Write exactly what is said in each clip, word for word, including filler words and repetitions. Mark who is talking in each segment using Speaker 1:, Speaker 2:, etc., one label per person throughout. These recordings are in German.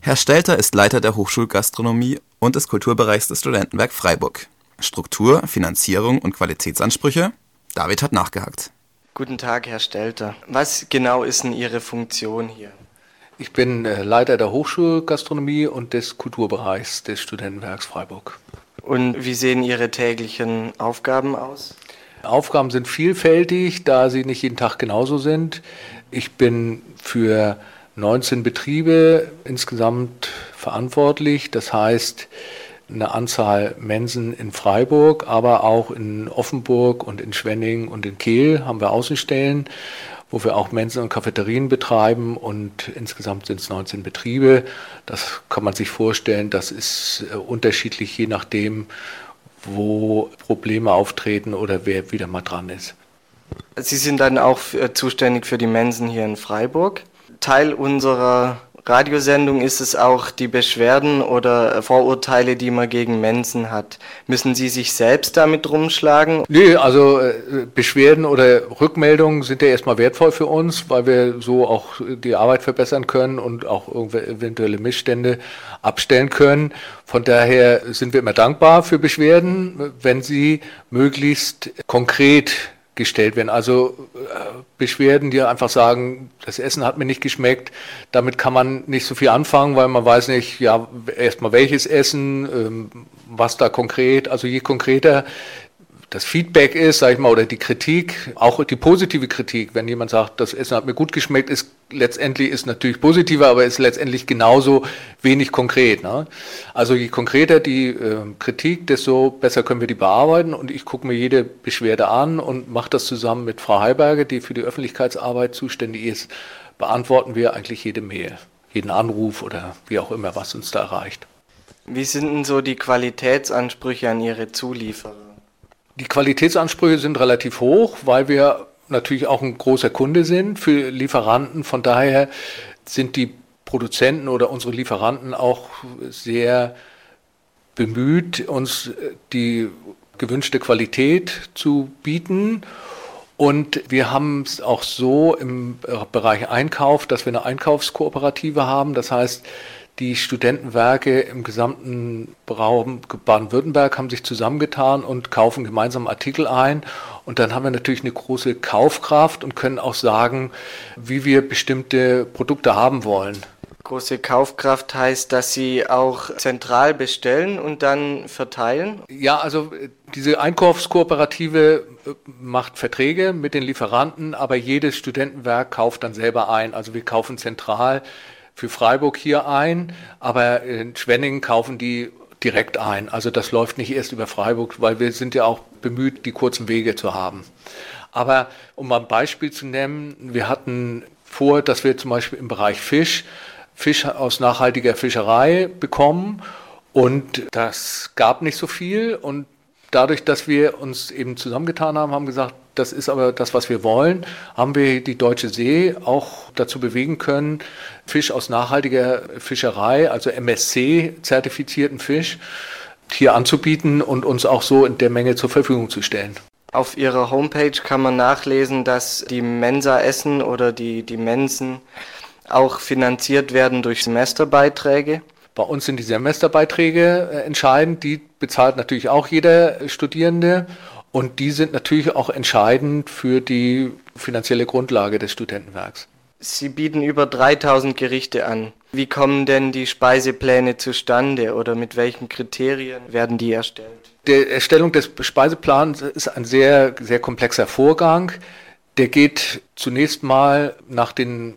Speaker 1: Herr Stelter ist Leiter der Hochschulgastronomie und des Kulturbereichs des Studentenwerk Freiburg. Struktur, Finanzierung und Qualitätsansprüche? David hat nachgehakt.
Speaker 2: Guten Tag, Herr Stelter. Was genau ist denn Ihre Funktion hier?
Speaker 3: Ich bin Leiter der Hochschulgastronomie und des Kulturbereichs des Studentenwerks Freiburg.
Speaker 2: Und wie sehen Ihre täglichen Aufgaben aus?
Speaker 3: Aufgaben sind vielfältig, da sie nicht jeden Tag genauso sind. Ich bin für neunzehn Betriebe insgesamt verantwortlich. Das heißt, eine Anzahl Mensen in Freiburg, aber auch in Offenburg und in Schwenning und in Kehl haben wir Außenstellen, wo wir auch Mensen und Cafeterien betreiben, und insgesamt sind es neunzehn Betriebe. Das kann man sich vorstellen, das ist unterschiedlich, je nachdem, wo Probleme auftreten oder wer wieder mal dran ist.
Speaker 2: Sie sind dann auch zuständig für die Mensen hier in Freiburg. Teil unserer Radiosendung ist es auch, die Beschwerden oder Vorurteile, die man gegen Mensen hat. Müssen Sie sich selbst damit rumschlagen?
Speaker 3: Nee, also äh, Beschwerden oder Rückmeldungen sind ja erstmal wertvoll für uns, weil wir so auch die Arbeit verbessern können und auch eventuelle Missstände abstellen können. Von daher sind wir immer dankbar für Beschwerden, wenn sie möglichst konkret gestellt werden. Also äh, Beschwerden, die einfach sagen, das Essen hat mir nicht geschmeckt, damit kann man nicht so viel anfangen, weil man weiß nicht, ja, erstmal welches Essen, ähm, was da konkret, also je konkreter das Feedback ist, sag ich mal, oder die Kritik, auch die positive Kritik, wenn jemand sagt, das Essen hat mir gut geschmeckt, ist letztendlich ist natürlich positiver, aber ist letztendlich genauso wenig konkret. Ne? Also je konkreter die äh, Kritik, desto besser können wir die bearbeiten, und ich gucke mir jede Beschwerde an und mache das zusammen mit Frau Heiberger, die für die Öffentlichkeitsarbeit zuständig ist, beantworten wir eigentlich jede Mail, jeden Anruf oder wie auch immer, was uns da erreicht.
Speaker 2: Wie sind denn so die Qualitätsansprüche an Ihre Zulieferer?
Speaker 3: Die Qualitätsansprüche sind relativ hoch, weil wir natürlich auch ein großer Kunde sind für Lieferanten. Von daher sind die Produzenten oder unsere Lieferanten auch sehr bemüht, uns die gewünschte Qualität zu bieten. Und wir haben es auch so im Bereich Einkauf, dass wir eine Einkaufskooperative haben. Das heißt, die Studentenwerke im gesamten Raum Baden-Württemberg haben sich zusammengetan und kaufen gemeinsam Artikel ein. Und dann haben wir natürlich eine große Kaufkraft und können auch sagen, wie wir bestimmte Produkte haben wollen.
Speaker 2: Große Kaufkraft heißt, dass Sie auch zentral bestellen und dann verteilen?
Speaker 3: Ja, also diese Einkaufskooperative macht Verträge mit den Lieferanten, aber jedes Studentenwerk kauft dann selber ein. Also wir kaufen zentral für Freiburg hier ein, aber in Schwenningen kaufen die direkt ein. Also das läuft nicht erst über Freiburg, weil wir sind ja auch bemüht, die kurzen Wege zu haben. Aber um mal ein Beispiel zu nennen, wir hatten vor, dass wir zum Beispiel im Bereich Fisch, Fisch aus nachhaltiger Fischerei bekommen, und das gab nicht so viel, und dadurch, dass wir uns eben zusammengetan haben, haben gesagt, das ist aber das, was wir wollen, haben wir die Deutsche See auch dazu bewegen können, Fisch aus nachhaltiger Fischerei, also M S C-zertifizierten Fisch, hier anzubieten und uns auch so in der Menge zur Verfügung zu stellen.
Speaker 2: Auf Ihrer Homepage kann man nachlesen, dass die Mensa-Essen oder die, die Mensen auch finanziert werden durch Semesterbeiträge.
Speaker 3: Bei uns sind die Semesterbeiträge äh, entscheidend, die bezahlt natürlich auch jeder Studierende, und die sind natürlich auch entscheidend für die finanzielle Grundlage des Studentenwerks.
Speaker 2: Sie bieten über dreitausend Gerichte an. Wie kommen denn die Speisepläne zustande oder mit welchen Kriterien werden die erstellt?
Speaker 3: Die Erstellung des Speiseplans ist ein sehr, sehr komplexer Vorgang. Der geht zunächst mal nach den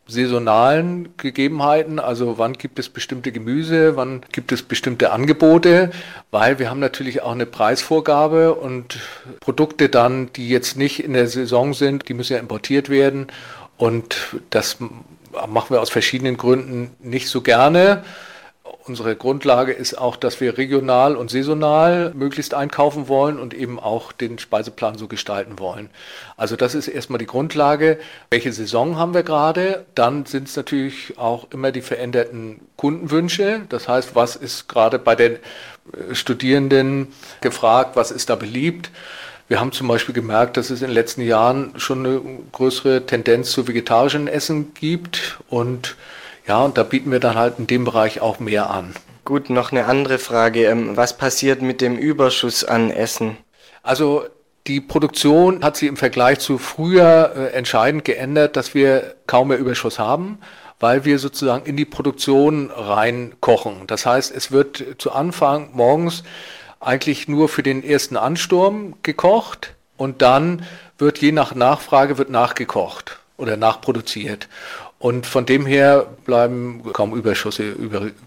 Speaker 3: saisonalen Gegebenheiten, also wann gibt es bestimmte Gemüse, wann gibt es bestimmte Angebote, weil wir haben natürlich auch eine Preisvorgabe, und Produkte dann, die jetzt nicht in der Saison sind, die müssen ja importiert werden, und das machen wir aus verschiedenen Gründen nicht so gerne. Unsere Grundlage ist auch, dass wir regional und saisonal möglichst einkaufen wollen und eben auch den Speiseplan so gestalten wollen. Also das ist erstmal die Grundlage. Welche Saison haben wir gerade? Dann sind es natürlich auch immer die veränderten Kundenwünsche. Das heißt, was ist gerade bei den Studierenden gefragt, was ist da beliebt? Wir haben zum Beispiel gemerkt, dass es in den letzten Jahren schon eine größere Tendenz zu vegetarischen Essen gibt, und Ja, und da bieten wir dann halt in dem Bereich auch mehr an.
Speaker 2: Gut, noch eine andere Frage. Was passiert mit dem Überschuss an Essen?
Speaker 3: Also die Produktion hat sich im Vergleich zu früher äh, entscheidend geändert, dass wir kaum mehr Überschuss haben, weil wir sozusagen in die Produktion reinkochen. Das heißt, es wird zu Anfang morgens eigentlich nur für den ersten Ansturm gekocht und dann wird je nach Nachfrage wird nachgekocht oder nachproduziert. Und von dem her bleiben kaum Überschüsse übrig.